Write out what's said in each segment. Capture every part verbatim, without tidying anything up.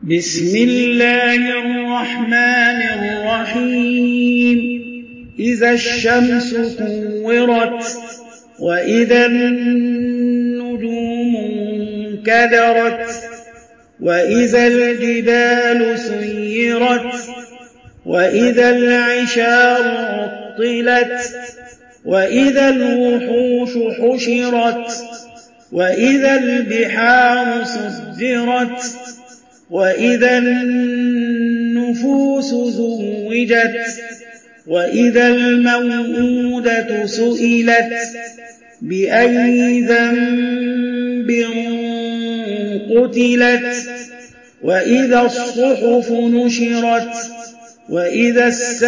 بسم الله الرحمن الرحيم إذا الشمس كورت وإذا النجوم انكدرت وإذا الجبال سيرت وإذا العشار عطلت وإذا الوحوش حشرت وإذا البحار سجرت وإذا النفوس زوجت وإذا الموءودة سئلت بأي ذنب قتلت وإذا الصحف نشرت وإذا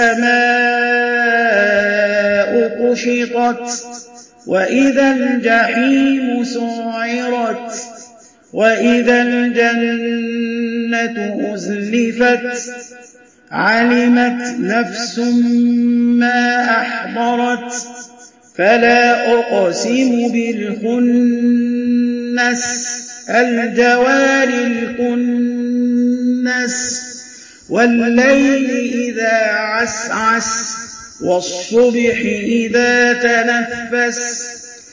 السماء كشطت وإذا الجحيم سعرت وإذا الجنة أزلفت علمت نفس ما أحضرت فلا أقسم بالخنس الجوار الكنس والليل إذا عسعس والصبح إذا تنفس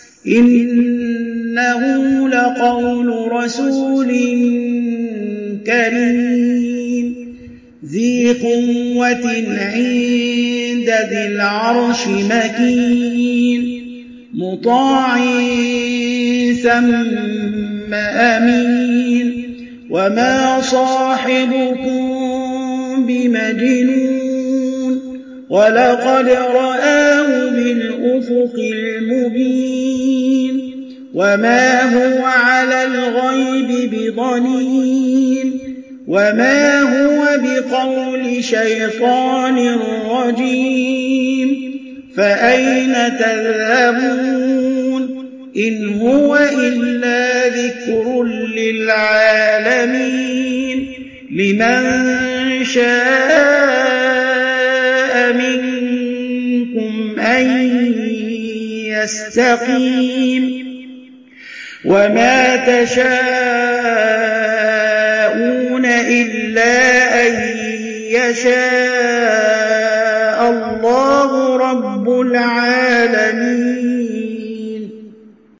إنه لقول رسول كريم ذي قوة عند ذي العرش مكين مطاع ثم أمين وما صاحبكم بمجنون ولقد رآه بالأفق المبين وما هو على الغيب بضنين وما هو بقول شيطان رجيم فأين تذهبون إن هو إلا ذكر للعالمين لمن شاء منكم أن يستقيم وما تشاءون إلا أن يشاء الله رب العالمين.